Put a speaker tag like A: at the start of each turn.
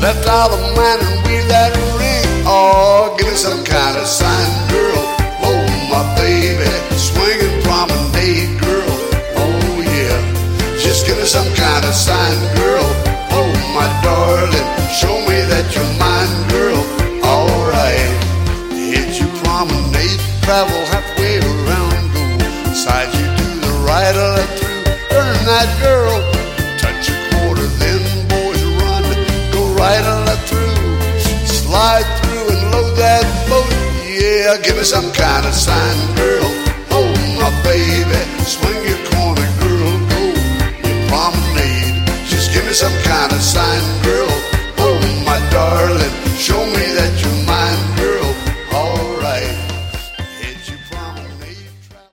A: Left out the man and weave that ring. Oh, give me some kind of sign, girl. Oh, my baby, swinging promenade, girl. Oh, yeah. Just give me some kind of sign, girl. Oh, my darling, show me that you're mine, girl. All right. Hit your promenade, travel halfway around, go side you to the right or left through. Turn that girl, touch a quarter, then boys run. Go right or left through, slide through and load that boat. Yeah, give me some kind of sign, girl.